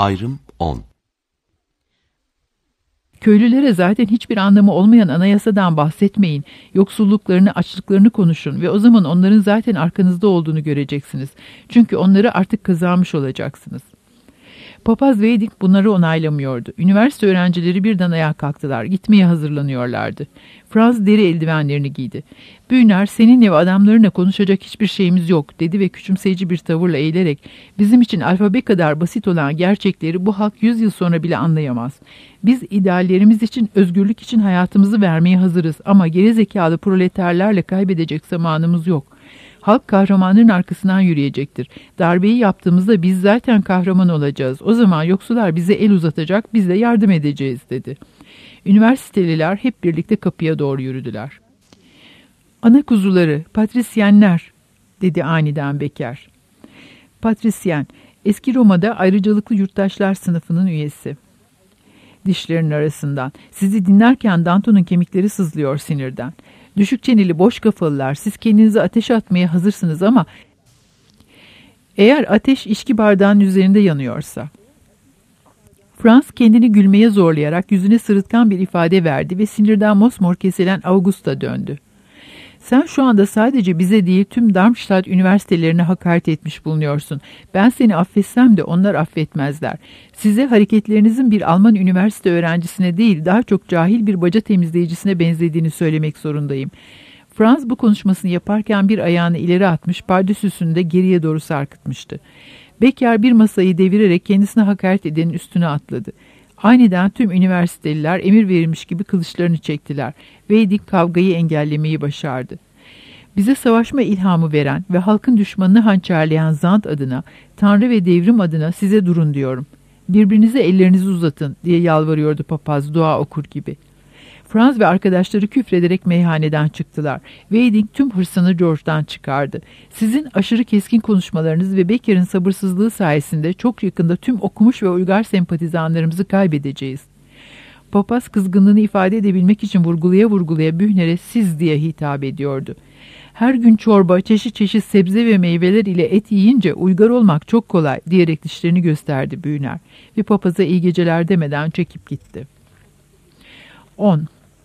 Ayrım 10. Köylülere zaten hiçbir anlamı olmayan anayasadan bahsetmeyin. Yoksulluklarını, açlıklarını konuşun ve o zaman onların zaten arkanızda olduğunu göreceksiniz. Çünkü onları artık kazanmış olacaksınız. Papaz Veydik bunları onaylamıyordu. Üniversite öğrencileri birden ayağa kalktılar. Gitmeye hazırlanıyorlardı. Franz deri eldivenlerini giydi. Büyner, seninle ve adamlarına konuşacak hiçbir şeyimiz yok dedi ve küçümseyici bir tavırla eğilerek bizim için alfabe kadar basit olan gerçekleri bu halk 100 yıl sonra bile anlayamaz. Biz ideallerimiz için, özgürlük için hayatımızı vermeye hazırız ama gerizekalı proleterlerle kaybedecek zamanımız yok. Halk kahramanların arkasından yürüyecektir. Darbeyi yaptığımızda biz zaten kahraman olacağız. O zaman yoksullar bize el uzatacak, biz de yardım edeceğiz dedi. Üniversiteliler hep birlikte kapıya doğru yürüdüler. Ana kuzuları, patrisyenler dedi aniden Becker. Patrisyen, eski Roma'da ayrıcalıklı yurttaşlar sınıfının üyesi. Dişlerinin arasından, sizi dinlerken Danton'un kemikleri sızlıyor sinirden. Düşük çeneli boş kafalılar, siz kendinize ateş atmaya hazırsınız ama eğer ateş içki bardağının üzerinde yanıyorsa. Franz kendini gülmeye zorlayarak yüzüne sırıtkan bir ifade verdi ve sinirden mosmor kesilen August'a döndü. Sen şu anda sadece bize değil tüm Darmstadt üniversitelerine hakaret etmiş bulunuyorsun. Ben seni affetsem de onlar affetmezler. Size hareketlerinizin bir Alman üniversite öğrencisine değil daha çok cahil bir baca temizleyicisine benzediğini söylemek zorundayım. Franz bu konuşmasını yaparken bir ayağını ileri atmış, pardesüsünü de geriye doğru sarkıtmıştı. Becker bir masayı devirerek kendisine hakaret edenin üstüne atladı. Aniden tüm üniversiteliler emir verilmiş gibi kılıçlarını çektiler. Veydik kavgayı engellemeyi başardı. Bize savaşma ilhamı veren ve halkın düşmanını hançerleyen Zand adına, Tanrı ve devrim adına size durun diyorum. Birbirinize ellerinizi uzatın diye yalvarıyordu papaz dua okur gibi. Franz ve arkadaşları küfrederek meyhaneden çıktılar. Veydik tüm hırsını George'dan çıkardı. Sizin aşırı keskin konuşmalarınız ve Becker'in sabırsızlığı sayesinde çok yakında tüm okumuş ve uygar sempatizanlarımızı kaybedeceğiz. Papaz kızgınlığını ifade edebilmek için vurgulaya vurgulaya Bühner'e siz diye hitap ediyordu. Her gün çorba, çeşit çeşit sebze ve meyveler ile et yiyince uygar olmak çok kolay diyerek dişlerini gösterdi Bühner ve papaza iyi geceler demeden çekip gitti. 10.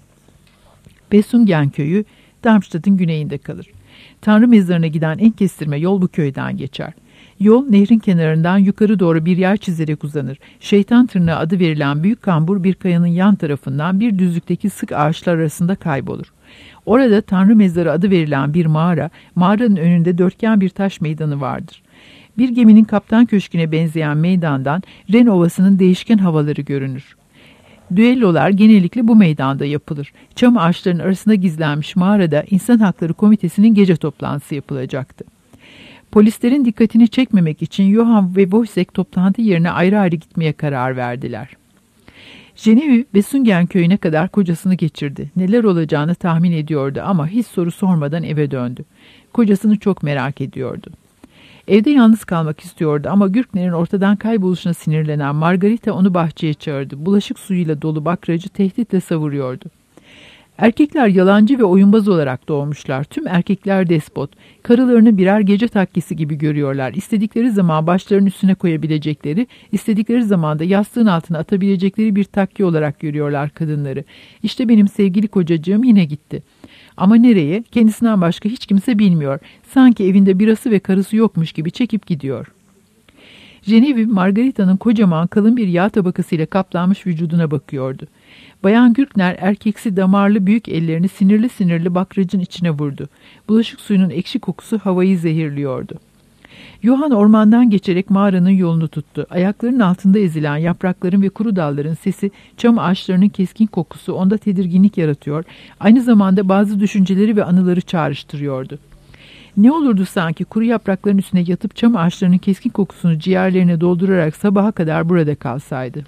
Besungen köyü Darmstadt'ın güneyinde kalır. Tanrı mezarına giden en kestirme yol bu köyden geçer. Yol nehrin kenarından yukarı doğru bir yer çizerek uzanır. Şeytan tırnağı adı verilen büyük kambur bir kayanın yan tarafından bir düzlükteki sık ağaçlar arasında kaybolur. Orada Tanrı mezarı adı verilen bir mağara, mağaranın önünde dörtgen bir taş meydanı vardır. Bir geminin kaptan köşküne benzeyen meydandan Ren Ovası'nın değişken havaları görünür. Düellolar genellikle bu meydanda yapılır. Çam ağaçlarının arasında gizlenmiş mağarada İnsan Hakları Komitesi'nin gece toplantısı yapılacaktı. Polislerin dikkatini çekmemek için Johann ve Wojciech toplantı yerine ayrı ayrı gitmeye karar verdiler. Genevieve Besungen köyüne kadar kocasını geçirdi. Neler olacağını tahmin ediyordu ama hiç soru sormadan eve döndü. Kocasını çok merak ediyordu. Evde yalnız kalmak istiyordu ama Gürkner'in ortadan kayboluşuna sinirlenen Margarita onu bahçeye çağırdı. Bulaşık suyuyla dolu bakracı tehditle savuruyordu. Erkekler yalancı ve oyunbaz olarak doğmuşlar. Tüm erkekler despot. Karılarını birer gece takkesi gibi görüyorlar. İstedikleri zaman başlarının üstüne koyabilecekleri, istedikleri zaman da yastığın altına atabilecekleri bir takki olarak görüyorlar kadınları. İşte benim sevgili kocacığım yine gitti. Ama nereye? Kendisinden başka hiç kimse bilmiyor. Sanki evinde birası ve karısı yokmuş gibi çekip gidiyor. Genevieve, Margarita'nın kocaman kalın bir yağ tabakasıyla kaplanmış vücuduna bakıyordu. Bayan Gürkner erkeksi damarlı büyük ellerini sinirli sinirli bakracın içine vurdu. Bulaşık suyunun ekşi kokusu havayı zehirliyordu. Johann ormandan geçerek mağaranın yolunu tuttu. Ayaklarının altında ezilen yaprakların ve kuru dalların sesi, çam ağaçlarının keskin kokusu onda tedirginlik yaratıyor, aynı zamanda bazı düşünceleri ve anıları çağrıştırıyordu. Ne olurdu sanki kuru yaprakların üstüne yatıp çam ağaçlarının keskin kokusunu ciğerlerine doldurarak sabaha kadar burada kalsaydı.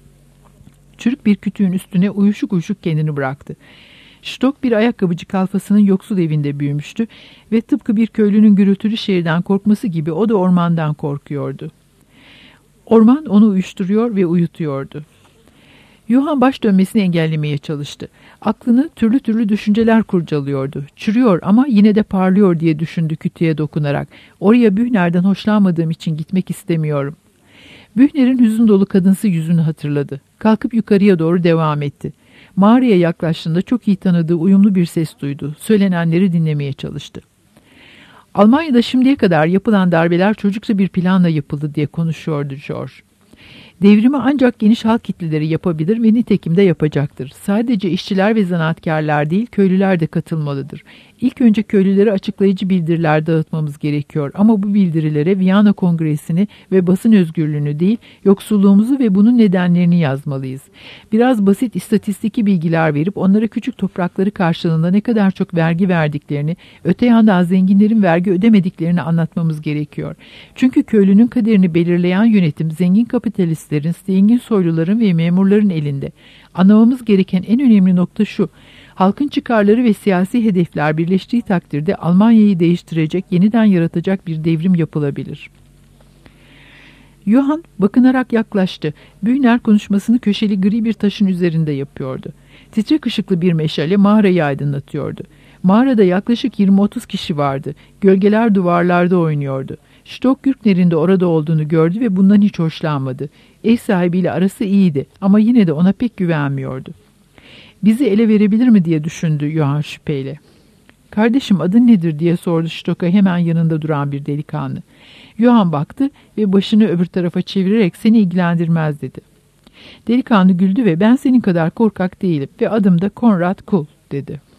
Çürük bir kütüğün üstüne uyuşuk uyuşuk kendini bıraktı. Stock bir ayakkabıcı kalfasının yoksul evinde büyümüştü ve tıpkı bir köylünün gürültülü şehirden korkması gibi o da ormandan korkuyordu. Orman onu uyuşturuyor ve uyutuyordu. Johann baş dönmesini engellemeye çalıştı. Aklını türlü türlü düşünceler kurcalıyordu. Çürüyor ama yine de parlıyor diye düşündü kütüğe dokunarak. Oraya Bühner'den hoşlanmadığım için gitmek istemiyorum. Bühner'in hüzün dolu kadınsı yüzünü hatırladı. Kalkıp yukarıya doğru devam etti. Mağaraya yaklaştığında çok iyi tanıdığı uyumlu bir ses duydu. Söylenenleri dinlemeye çalıştı. Almanya'da şimdiye kadar yapılan darbeler çocukça bir planla yapıldı diye konuşuyordu George. Devrimi ancak geniş halk kitleleri yapabilir ve nitekim de yapacaktır. Sadece işçiler ve zanaatkarlar değil, köylüler de katılmalıdır. İlk önce köylülere açıklayıcı bildiriler dağıtmamız gerekiyor. Ama bu bildirilere Viyana Kongresi'ni ve basın özgürlüğünü değil, yoksulluğumuzu ve bunun nedenlerini yazmalıyız. Biraz basit istatistiki bilgiler verip onlara küçük toprakları karşılığında ne kadar çok vergi verdiklerini, öte yandan zenginlerin vergi ödemediklerini anlatmamız gerekiyor. Çünkü köylünün kaderini belirleyen yönetim zengin kapitalistlerin, zengin soyluların ve memurların elinde. Anlamamız gereken en önemli nokta şu: halkın çıkarları ve siyasi hedefler birleştiği takdirde Almanya'yı değiştirecek, yeniden yaratacak bir devrim yapılabilir. Johann bakınarak yaklaştı. Bühner konuşmasını köşeli gri bir taşın üzerinde yapıyordu. Titrek ışıklı bir meşale mağarayı aydınlatıyordu. Mağarada yaklaşık 20-30 kişi vardı. Gölgeler duvarlarda oynuyordu. Stock-Gürtner'in de orada olduğunu gördü ve bundan hiç hoşlanmadı. Ev sahibiyle arası iyiydi ama yine de ona pek güvenmiyordu. Bizi ele verebilir mi diye düşündü Johann şüpheyle. Kardeşim, adın nedir diye sordu Stock'a hemen yanında duran bir delikanlı. Johann baktı ve başını öbür tarafa çevirerek seni ilgilendirmez dedi. Delikanlı güldü ve ben senin kadar korkak değilim ve adım da Konrad Kuhl dedi.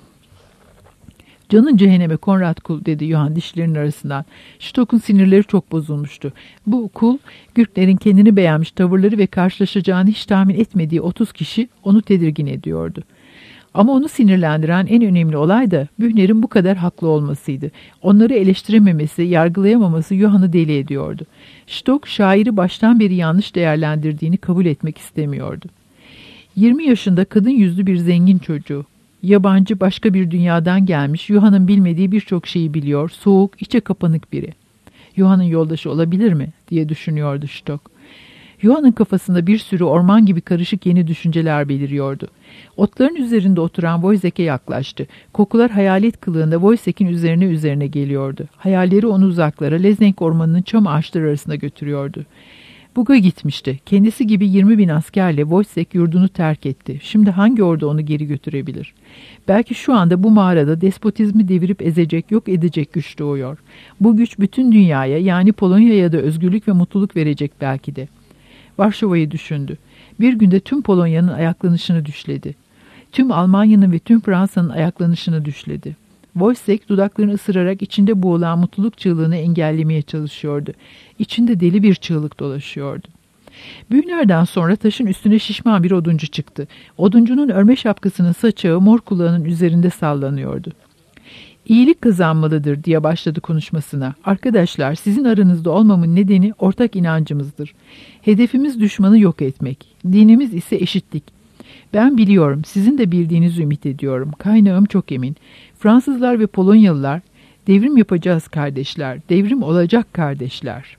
Canın cehenneme Konrad Kuhl dedi Johann dişlerinin arasından. Stock'un sinirleri çok bozulmuştu. Bu Kuhl, Gürtner'in kendini beğenmiş tavırları ve karşılaşacağını hiç tahmin etmediği 30 kişi onu tedirgin ediyordu. Ama onu sinirlendiren en önemli olay da Bühner'in bu kadar haklı olmasıydı. Onları eleştirememesi, yargılayamaması Johann'ı deli ediyordu. Stock, şairi baştan beri yanlış değerlendirdiğini kabul etmek istemiyordu. 20 yaşında kadın yüzlü bir zengin çocuğu. Yabancı, başka bir dünyadan gelmiş, Johann'ın bilmediği birçok şeyi biliyor, soğuk, içe kapanık biri. Johann'ın yoldaşı olabilir mi diye düşünüyordu Stock. Johann'ın kafasında bir sürü orman gibi karışık yeni düşünceler beliriyordu. Otların üzerinde oturan Wojciech'e yaklaştı. Kokular hayalet kılığında Wojciech'in üzerine geliyordu. Hayalleri onu uzaklara, Lezenk ormanının çam ağaçları arasında götürüyordu. Bug'a gitmişti. Kendisi gibi 20.000 askerle Wojciech yurdunu terk etti. Şimdi hangi ordu onu geri götürebilir? Belki şu anda bu mağarada despotizmi devirip ezecek, yok edecek güç doğuyor. Bu güç bütün dünyaya, yani Polonya'ya da özgürlük ve mutluluk verecek belki de. Varşova'yı düşündü. Bir günde tüm Polonya'nın ayaklanışını düşledi. Tüm Almanya'nın ve tüm Fransa'nın ayaklanışını düşledi. Wojciech dudaklarını ısırarak içinde boğulan mutluluk çığlığını engellemeye çalışıyordu. İçinde deli bir çığlık dolaşıyordu. Bühner'den sonra taşın üstüne şişman bir oduncu çıktı. Oduncunun örme şapkasının saçağı mor kulağının üzerinde sallanıyordu. İyilik kazanmalıdır diye başladı konuşmasına. Arkadaşlar, sizin aranızda olmamın nedeni ortak inancımızdır. Hedefimiz düşmanı yok etmek. Dinimiz ise eşitlik. Ben biliyorum, sizin de bildiğinizi ümit ediyorum. Kaynağım çok emin. Fransızlar ve Polonyalılar, devrim yapacağız kardeşler, devrim olacak kardeşler.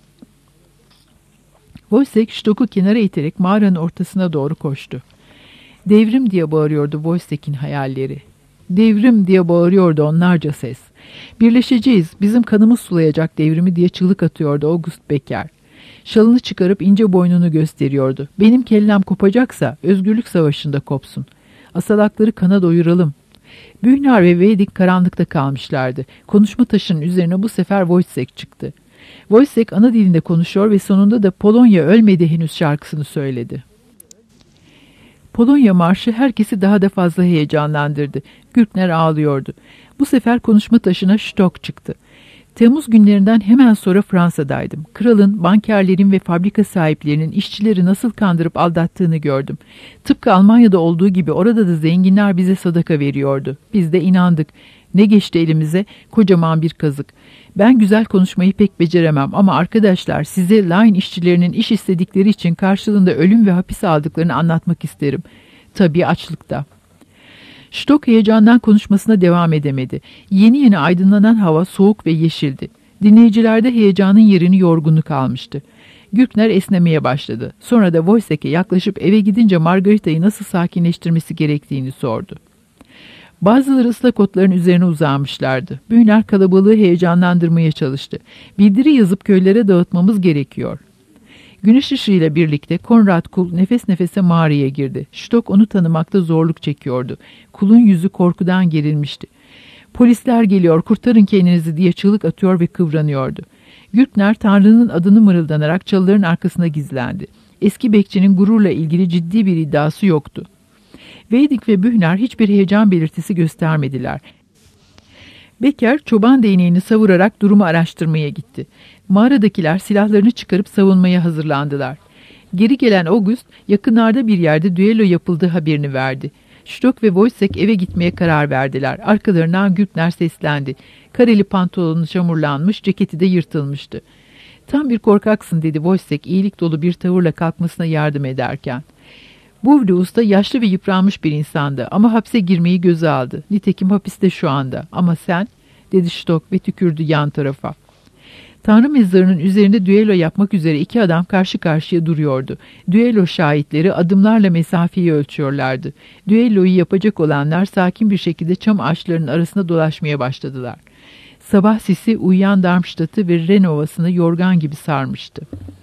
Wojciech Stock'u kenara iterek mağaranın ortasına doğru koştu. Devrim diye bağırıyordu Wojciech'in hayalleri. Devrim diye bağırıyordu onlarca ses. Birleşeceğiz, bizim kanımız sulayacak devrimi diye çığlık atıyordu August Becker. Şalını çıkarıp ince boynunu gösteriyordu. Benim kellem kopacaksa özgürlük savaşında kopsun. Asalakları kana doyuralım. Bühner ve Weyding karanlıkta kalmışlardı. Konuşma taşının üzerine bu sefer Wojciech çıktı. Wojciech ana dilinde konuşuyor ve sonunda da Polonya ölmedi henüz şarkısını söyledi. Polonya marşı herkesi daha da fazla heyecanlandırdı. Gürtner ağlıyordu. Bu sefer konuşma taşına Stock çıktı. Temmuz günlerinden hemen sonra Fransa'daydım. Kralın, bankerlerin ve fabrika sahiplerinin işçileri nasıl kandırıp aldattığını gördüm. Tıpkı Almanya'da olduğu gibi orada da zenginler bize sadaka veriyordu. Biz de inandık. Ne geçti elimize? Kocaman bir kazık. Ben güzel konuşmayı pek beceremem ama arkadaşlar, size Line işçilerinin iş istedikleri için karşılığında ölüm ve hapis aldıklarını anlatmak isterim. Tabii açlıkta. Stock heyecandan konuşmasına devam edemedi. Yeni yeni aydınlanan hava soğuk ve yeşildi. Dinleyicilerde heyecanın yerini yorgunluk almıştı. Gürtner esnemeye başladı. Sonra da Wojciech'e yaklaşıp eve gidince Margarita'yı nasıl sakinleştirmesi gerektiğini sordu. Bazıları ıslak otların üzerine uzanmışlardı. Bühner kalabalığı heyecanlandırmaya çalıştı. Bildiri yazıp köylere dağıtmamız gerekiyor. Güneş ışığıyla birlikte Konrad Kul nefes nefese mağaraya girdi. Stock onu tanımakta zorluk çekiyordu. Kulun yüzü korkudan gerilmişti. "Polisler geliyor, kurtarın kendinizi!" diye çığlık atıyor ve kıvranıyordu. Gürtner Tanrı'nın adını mırıldanarak çalıların arkasına gizlendi. Eski bekçinin gururla ilgili ciddi bir iddiası yoktu. Veydik ve Bühner hiçbir heyecan belirtisi göstermediler. Becker çoban değneğini savurarak durumu araştırmaya gitti. Mağaradakiler silahlarını çıkarıp savunmaya hazırlandılar. Geri gelen August yakınlarda bir yerde düello yapıldığı haberini verdi. Stock ve Wojciech eve gitmeye karar verdiler. Arkalarından Gürtner seslendi. Kareli pantolonu çamurlanmış, ceketi de yırtılmıştı. "Tam bir korkaksın," dedi Wojciech iyilik dolu bir tavırla kalkmasına yardım ederken. Buvli Usta yaşlı ve yıpranmış bir insandı ama hapse girmeyi göze aldı. Nitekim hapiste şu anda. "Ama sen," dedi Stock ve tükürdü yan tarafa. Tanrı mezarının üzerinde düello yapmak üzere iki adam karşı karşıya duruyordu. Düello şahitleri adımlarla mesafeyi ölçüyorlardı. Düelloyu yapacak olanlar sakin bir şekilde çam ağaçlarının arasında dolaşmaya başladılar. Sabah sisi uyuyan Darmstadt'ı ve Ren Ovası'nı yorgan gibi sarmıştı.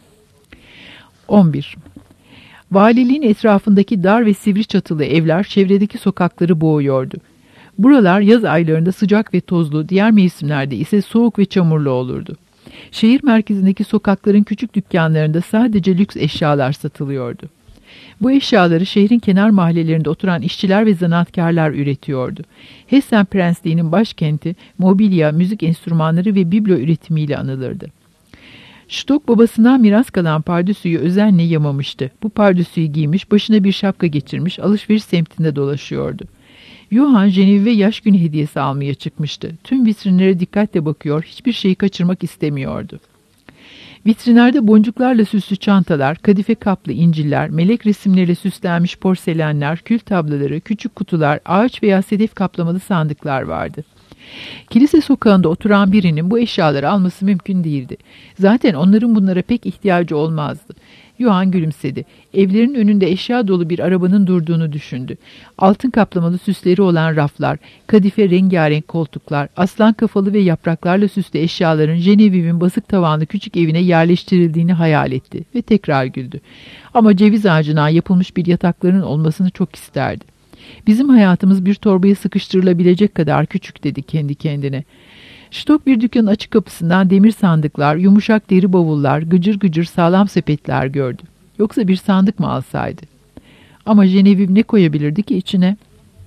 11. Valiliğin etrafındaki dar ve sivri çatılı evler çevredeki sokakları boğuyordu. Buralar yaz aylarında sıcak ve tozlu, diğer mevsimlerde ise soğuk ve çamurlu olurdu. Şehir merkezindeki sokakların küçük dükkanlarında sadece lüks eşyalar satılıyordu. Bu eşyaları şehrin kenar mahallelerinde oturan işçiler ve zanaatkarlar üretiyordu. Hessen Prensliği'nin başkenti, mobilya, müzik enstrümanları ve biblo üretimiyle anılırdı. Stock babasından miras kalan pardösüyü özenle yamamıştı. Bu pardösüyü giymiş, başına bir şapka geçirmiş, alışveriş semtinde dolaşıyordu. Johann Genevieve yaş günü hediyesi almaya çıkmıştı. Tüm vitrinlere dikkatle bakıyor, hiçbir şeyi kaçırmak istemiyordu. Vitrinlerde boncuklarla süslü çantalar, kadife kaplı inciller, melek resimleriyle süslenmiş porselenler, kül tabloları, küçük kutular, ağaç veya sedef kaplamalı sandıklar vardı. Kilise sokağında oturan birinin bu eşyaları alması mümkün değildi. Zaten onların bunlara pek ihtiyacı olmazdı. Johann gülümsedi. Evlerin önünde eşya dolu bir arabanın durduğunu düşündü. Altın kaplamalı süsleri olan raflar, kadife rengarenk koltuklar, aslan kafalı ve yapraklarla süslü eşyaların Genevieve'in basık tavanlı küçük evine yerleştirildiğini hayal etti ve tekrar güldü. Ama ceviz ağacından yapılmış bir yataklarının olmasını çok isterdi. "Bizim hayatımız bir torbaya sıkıştırılabilecek kadar küçük," dedi kendi kendine. Stock bir dükkanın açık kapısından demir sandıklar, yumuşak deri bavullar, gıcır gıcır sağlam sepetler gördü. Yoksa bir sandık mı alsaydı? Ama Genevieve ne koyabilirdi ki içine?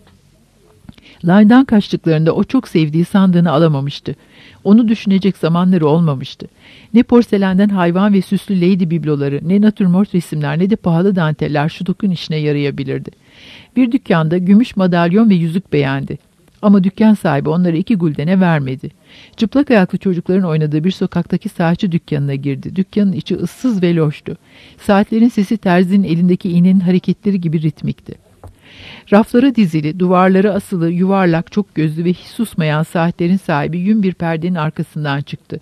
Laydan kaçtıklarında o çok sevdiği sandığını alamamıştı. Onu düşünecek zamanları olmamıştı. Ne porselenden hayvan ve süslü lady bibloları, ne natürmort resimler, ne de pahalı danteller Stock'un işine yarayabilirdi. Bir dükkanda gümüş madalyon ve yüzük beğendi. Ama dükkan sahibi onları 2 guldene vermedi. Çıplak ayaklı çocukların oynadığı bir sokaktaki saatçi dükkanına girdi. Dükkanın içi ıssız ve loştu. Saatlerin sesi terzinin elindeki iğnenin hareketleri gibi ritmikti. Raflara dizili, duvarlara asılı, yuvarlak, çok gözlü ve hiç susmayan saatlerin sahibi yün bir perdenin arkasından çıktı.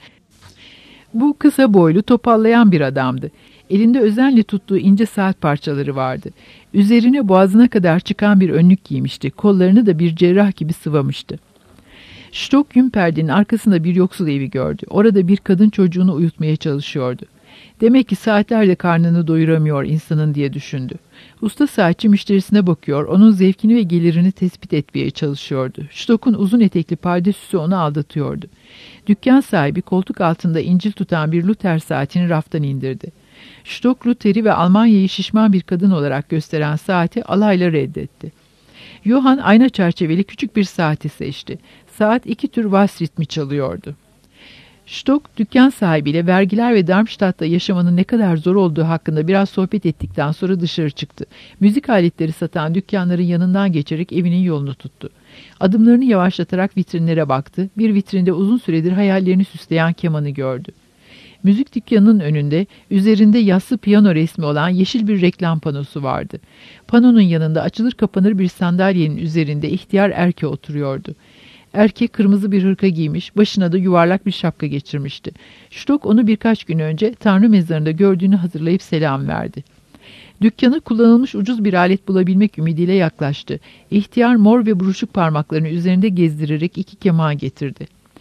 Bu kısa boylu, topallayan bir adamdı. Elinde özenle tuttuğu ince saat parçaları vardı. Üzerine boğazına kadar çıkan bir önlük giymişti. Kollarını da bir cerrah gibi sıvamıştı. Stock yün perdenin arkasında bir yoksul evi gördü. Orada bir kadın çocuğunu uyutmaya çalışıyordu. Demek ki saatlerle karnını doyuramıyor insanın diye düşündü. Usta saatçi müşterisine bakıyor, onun zevkini ve gelirini tespit etmeye çalışıyordu. Stock'un uzun etekli pardesüsü onu aldatıyordu. Dükkan sahibi koltuk altında İncil tutan bir Luther saatini raftan indirdi. Stock, Luther'i ve Almanya'yı şişman bir kadın olarak gösteren saati alayla reddetti. Johann ayna çerçeveli küçük bir saati seçti. Saat 2 tür vals ritmi çalıyordu. Stock, dükkan sahibiyle vergiler ve Darmstadt'ta yaşamanın ne kadar zor olduğu hakkında biraz sohbet ettikten sonra dışarı çıktı. Müzik aletleri satan dükkanların yanından geçerek evinin yolunu tuttu. Adımlarını yavaşlatarak vitrinlere baktı. Bir vitrinde uzun süredir hayallerini süsleyen kemanı gördü. Müzik dükkanının önünde, üzerinde yassı piyano resmi olan yeşil bir reklam panosu vardı. Panonun yanında açılır kapanır bir sandalyenin üzerinde ihtiyar erkeği oturuyordu. Erkek kırmızı bir hırka giymiş, başına da yuvarlak bir şapka geçirmişti. Stock onu birkaç gün önce Tanrı mezarında gördüğünü hatırlayıp selam verdi. Dükkana kullanılmış ucuz bir alet bulabilmek ümidiyle yaklaştı. İhtiyar mor ve buruşuk parmaklarını üzerinde gezdirerek 2 keman getirdi.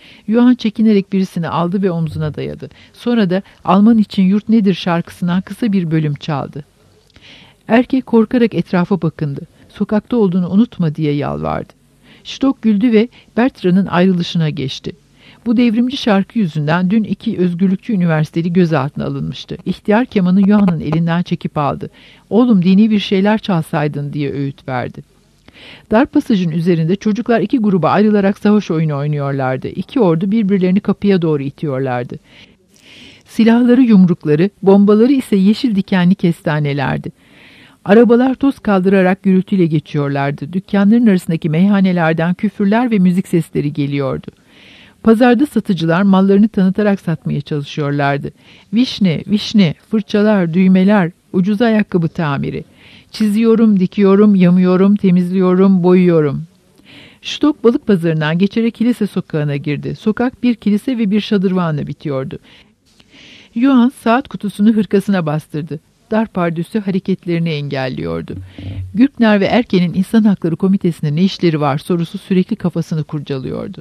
Johann çekinerek birisini aldı ve omzuna dayadı. Sonra da Alman için Yurt Nedir şarkısından kısa bir bölüm çaldı. Erkek korkarak etrafa bakındı. Sokakta olduğunu unutma diye yalvardı. Stock güldü ve Bertrand'ın ayrılışına geçti. Bu devrimci şarkı yüzünden dün 2 özgürlükçü üniversiteli gözaltına alınmıştı. İhtiyar kemanı Johann'ın elinden çekip aldı. "Oğlum, dini bir şeyler çalsaydın," diye öğüt verdi. Dar pasajın üzerinde çocuklar 2 gruba ayrılarak savaş oyunu oynuyorlardı. 2 ordu birbirlerini kapıya doğru itiyorlardı. Silahları yumrukları, bombaları ise yeşil dikenli kestanelerdi. Arabalar toz kaldırarak gürültüyle geçiyorlardı. Dükkanların arasındaki meyhanelerden küfürler ve müzik sesleri geliyordu. Pazarda satıcılar mallarını tanıtarak satmaya çalışıyorlardı. Vişne, vişne, fırçalar, düğmeler, ucuz ayakkabı tamiri. Çiziyorum, dikiyorum, yamıyorum, temizliyorum, boyuyorum. Stock balık pazarından geçerek kilise sokağına girdi. Sokak bir kilise ve bir şadırvanla bitiyordu. Johann saat kutusunu hırkasına bastırdı. Dar pardüsü hareketlerini engelliyordu. Gürkner ve Erken'in İnsan Hakları Komitesi'nde ne işleri var sorusu sürekli kafasını kurcalıyordu.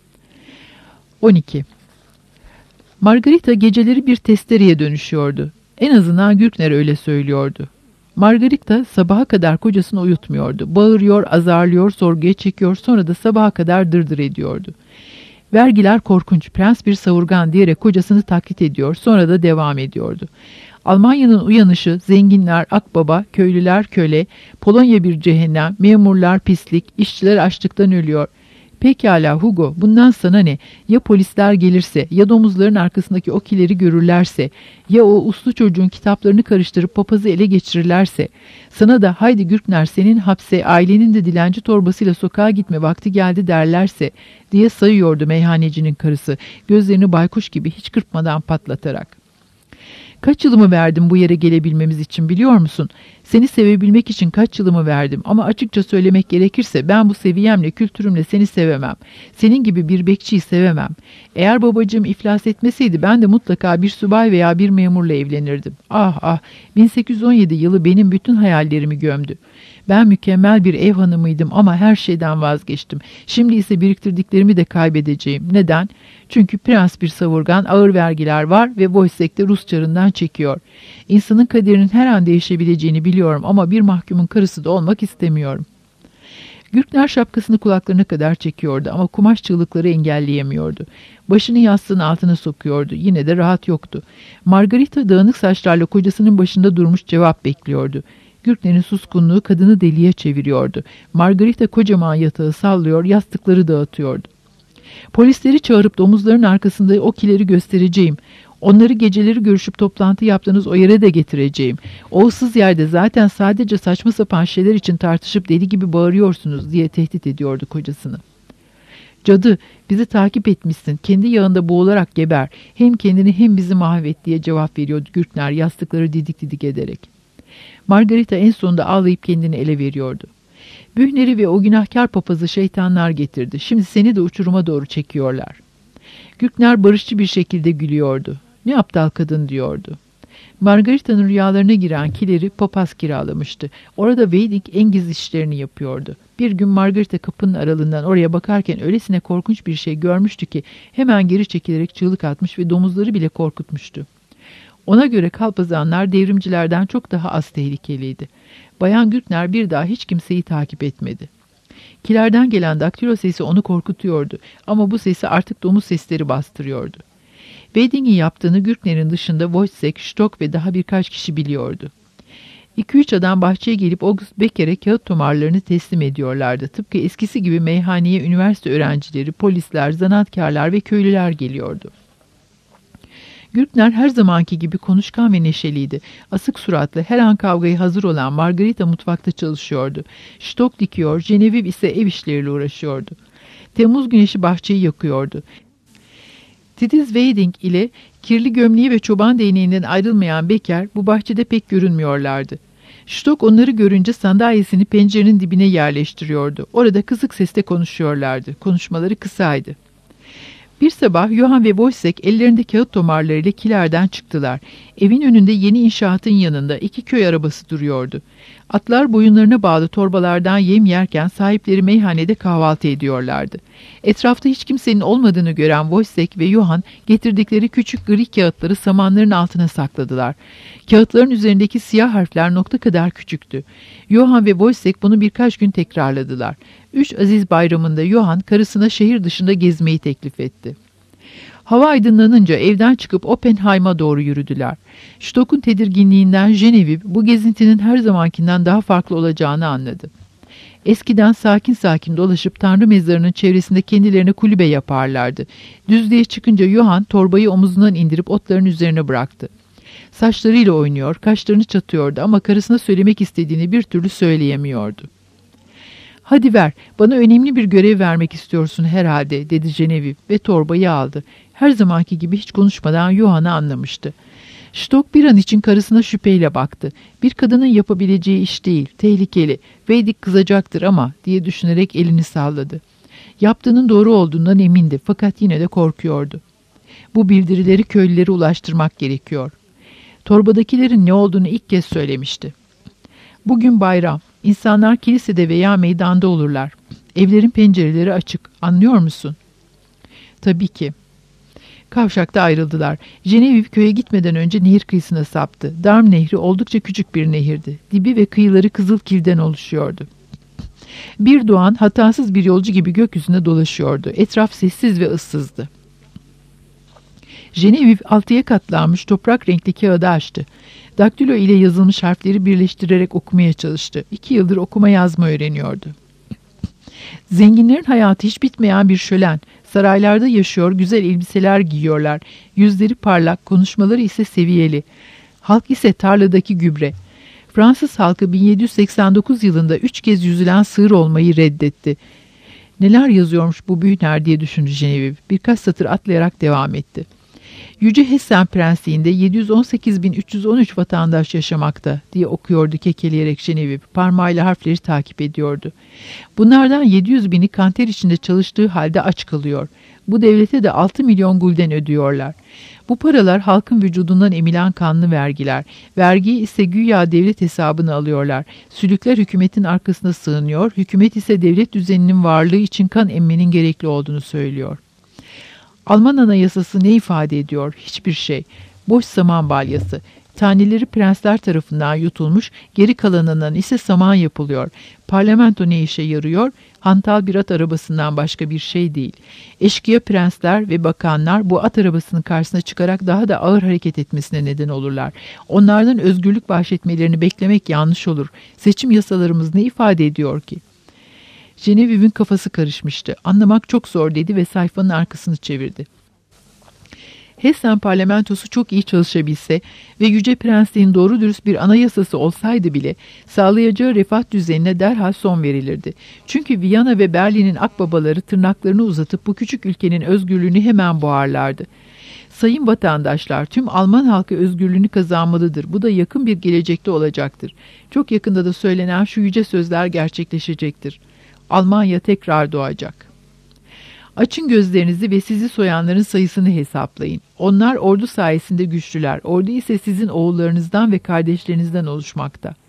12. Margarita geceleri bir testereye dönüşüyordu. En azından Gürkner öyle söylüyordu. Margarita sabaha kadar kocasını uyutmuyordu. Bağırıyor, azarlıyor, sorguya çekiyor, sonra da sabaha kadar dırdır ediyordu. Vergiler korkunç, prens bir savurgan diyerek kocasını taklit ediyor, sonra da devam ediyordu. Almanya'nın uyanışı, zenginler akbaba, köylüler köle, Polonya bir cehennem, memurlar pislik, işçiler açlıktan ölüyor. Pekala Hugo, bundan sana ne? Ya polisler gelirse, ya domuzların arkasındaki o kileri görürlerse, ya o uslu çocuğun kitaplarını karıştırıp papazı ele geçirirlerse, sana da haydi Gürkner senin hapse, ailenin de dilenci torbasıyla sokağa gitme vakti geldi derlerse, diye sayıyordu meyhanecinin karısı, gözlerini baykuş gibi hiç kırpmadan patlatarak. Kaç yılımı verdim bu yere gelebilmemiz için biliyor musun? Seni sevebilmek için kaç yılımı verdim ama açıkça söylemek gerekirse ben bu seviyemle, kültürümle seni sevemem. Senin gibi bir bekçiyi sevemem. Eğer babacığım iflas etmeseydi ben de mutlaka bir subay veya bir memurla evlenirdim. Ah ah, 1817 yılı benim bütün hayallerimi gömdü. Ben mükemmel bir ev hanımıydım ama her şeyden vazgeçtim. Şimdi ise biriktirdiklerimi de kaybedeceğim. Neden? Çünkü prens bir savurgan, ağır vergiler var ve Wojciech de Rus çarından çekiyor. İnsanın kaderinin her an değişebileceğini biliyorum ama bir mahkumun karısı da olmak istemiyorum. Gürkner şapkasını kulaklarına kadar çekiyordu ama kumaş çığlıkları engelleyemiyordu. Başını yastığın altına sokuyordu. Yine de rahat yoktu. Margarita dağınık saçlarla kocasının başında durmuş cevap bekliyordu. Gürkner'in suskunluğu kadını deliye çeviriyordu. Margarita kocaman yatağı sallıyor, yastıkları dağıtıyordu. Polisleri çağırıp domuzların arkasında o kileri göstereceğim. Onları geceleri görüşüp toplantı yaptığınız o yere de getireceğim. O ıssız yerde zaten sadece saçma sapan şeyler için tartışıp deli gibi bağırıyorsunuz diye tehdit ediyordu kocasını. Cadı, bizi takip etmişsin. Kendi yağında boğularak geber. Hem kendini hem bizi mahvet diye cevap veriyordu Gürkner yastıkları didik didik ederek. Margarita en sonunda ağlayıp kendini ele veriyordu. Bühner'i ve o günahkar papazı şeytanlar getirdi. Şimdi seni de uçuruma doğru çekiyorlar. Gürkner barışçı bir şekilde gülüyordu. Ne aptal kadın diyordu. Margarita'nın rüyalarına giren kileri papaz kiralamıştı. Orada Weiding en gizli işlerini yapıyordu. Bir gün Margarita kapının aralığından oraya bakarken öylesine korkunç bir şey görmüştü ki hemen geri çekilerek çığlık atmış ve domuzları bile korkutmuştu. Ona göre kalpazanlar devrimcilerden çok daha az tehlikeliydi. Bayan Gürkner bir daha hiç kimseyi takip etmedi. Kilerden gelen daktilo sesi onu korkutuyordu ama bu sesi artık domuz sesleri bastırıyordu. Weiding'in yaptığını Gürkner'in dışında Wojciech, Stock ve daha birkaç kişi biliyordu. 2-3 adam bahçeye gelip August Becker'e kağıt tomarlarını teslim ediyorlardı. Tıpkı eskisi gibi meyhaneye üniversite öğrencileri, polisler, zanaatkarlar ve köylüler geliyordu. Gürkner her zamanki gibi konuşkan ve neşeliydi. Asık suratlı, her an kavgaya hazır olan Margarita mutfakta çalışıyordu. Stock dikiyor, Genevieve ise ev işleriyle uğraşıyordu. Temmuz güneşi bahçeyi yakıyordu. Titiz Weiding ile kirli gömleği ve çoban değneğinden ayrılmayan Becker bu bahçede pek görünmüyorlardı. Stock onları görünce sandalyesini pencerenin dibine yerleştiriyordu. Orada kısık sesle konuşuyorlardı. Konuşmaları kısaydı. Bir sabah Johann ve Wojciech ellerinde kağıt tomarlarıyla kilerden çıktılar. Evin önünde yeni inşaatın yanında 2 köy arabası duruyordu. Atlar boyunlarına bağlı torbalardan yem yerken sahipleri meyhanede kahvaltı ediyorlardı. Etrafta hiç kimsenin olmadığını gören Wojciech ve Johann getirdikleri küçük gri kağıtları samanların altına sakladılar. Kağıtların üzerindeki siyah harfler nokta kadar küçüktü. Johann ve Wojciech bunu birkaç gün tekrarladılar. 3 Aziz Bayramı'nda Johann karısına şehir dışında gezmeyi teklif etti. Hava aydınlanınca evden çıkıp Oppenheim'a doğru yürüdüler. Stock'un tedirginliğinden Genevieve bu gezintinin her zamankinden daha farklı olacağını anladı. Eskiden sakin sakin dolaşıp Tanrı mezarının çevresinde kendilerine kulübe yaparlardı. Düzlüğe çıkınca Johann torbayı omuzundan indirip otların üzerine bıraktı. Saçlarıyla oynuyor, kaşlarını çatıyordu ama karısına söylemek istediğini bir türlü söyleyemiyordu. "Hadi ver, bana önemli bir görev vermek istiyorsun herhalde," dedi Genevieve ve torbayı aldı. Her zamanki gibi hiç konuşmadan Johann'ı anlamıştı. Stock bir an için karısına şüpheyle baktı. Bir kadının yapabileceği iş değil, tehlikeli. Veydik kızacaktır ama diye düşünerek elini salladı. Yaptığının doğru olduğundan emindi fakat yine de korkuyordu. Bu bildirileri köylülere ulaştırmak gerekiyor. Torbadakilerin ne olduğunu ilk kez söylemişti. Bugün bayram. İnsanlar kilisede veya meydanda olurlar. Evlerin pencereleri açık. Anlıyor musun? Tabii ki. Kavşakta ayrıldılar. Genevieve köye gitmeden önce nehir kıyısına saptı. Darm Nehri oldukça küçük bir nehirdi. Dibi ve kıyıları kızıl kilden oluşuyordu. Bir doğan hatasız bir yolcu gibi gökyüzünde dolaşıyordu. Etraf sessiz ve ıssızdı. Genevieve 6'ya katlanmış toprak renkli kağıdı açtı. Daktilo ile yazılmış harfleri birleştirerek okumaya çalıştı. 2 yıldır okuma yazma öğreniyordu. Zenginlerin hayatı hiç bitmeyen bir şölen. Saraylarda yaşıyor, güzel elbiseler giyiyorlar. Yüzleri parlak, konuşmaları ise seviyeli. Halk ise tarladaki gübre. Fransız halkı 1789 yılında 3 kez yüzülen sığır olmayı reddetti. Neler yazıyormuş bu büyüner diye düşündü Genevieve. Birkaç satır atlayarak devam etti. Yüce Hessen Prensliği'nde 718.313 vatandaş yaşamakta diye okuyordu kekeleyerek Genevieve. Parmağıyla harfleri takip ediyordu. Bunlardan 700.000'i kanter içinde çalıştığı halde aç kalıyor. Bu devlete de 6 milyon gulden ödüyorlar. Bu paralar halkın vücudundan emilen kanlı vergiler. Vergiyi ise güya devlet hesabına alıyorlar. Sülükler hükümetin arkasına sığınıyor. Hükümet ise devlet düzeninin varlığı için kan emmenin gerekli olduğunu söylüyor. Alman anayasası ne ifade ediyor? Hiçbir şey. Boş saman balyası. Taneleri prensler tarafından yutulmuş, geri kalanından ise saman yapılıyor. Parlamento ne işe yarıyor? Hantal bir at arabasından başka bir şey değil. Eşkıya prensler ve bakanlar bu at arabasının karşısına çıkarak daha da ağır hareket etmesine neden olurlar. Onlardan özgürlük bahşetmelerini beklemek yanlış olur. Seçim yasalarımız ne ifade ediyor ki? Genevieve'in kafası karışmıştı. Anlamak çok zor dedi ve sayfanın arkasını çevirdi. Hessen parlamentosu çok iyi çalışabilse ve Yüce Prensliğin doğru dürüst bir anayasası olsaydı bile sağlayacağı refah düzenine derhal son verilirdi. Çünkü Viyana ve Berlin'in akbabaları tırnaklarını uzatıp bu küçük ülkenin özgürlüğünü hemen boğarlardı. Sayın vatandaşlar, tüm Alman halkı özgürlüğünü kazanmalıdır. Bu da yakın bir gelecekte olacaktır. Çok yakında da söylenen şu yüce sözler gerçekleşecektir. Almanya tekrar doğacak. Açın gözlerinizi ve sizi soyanların sayısını hesaplayın. Onlar ordu sayesinde güçlüler. Ordu ise sizin oğullarınızdan ve kardeşlerinizden oluşmakta.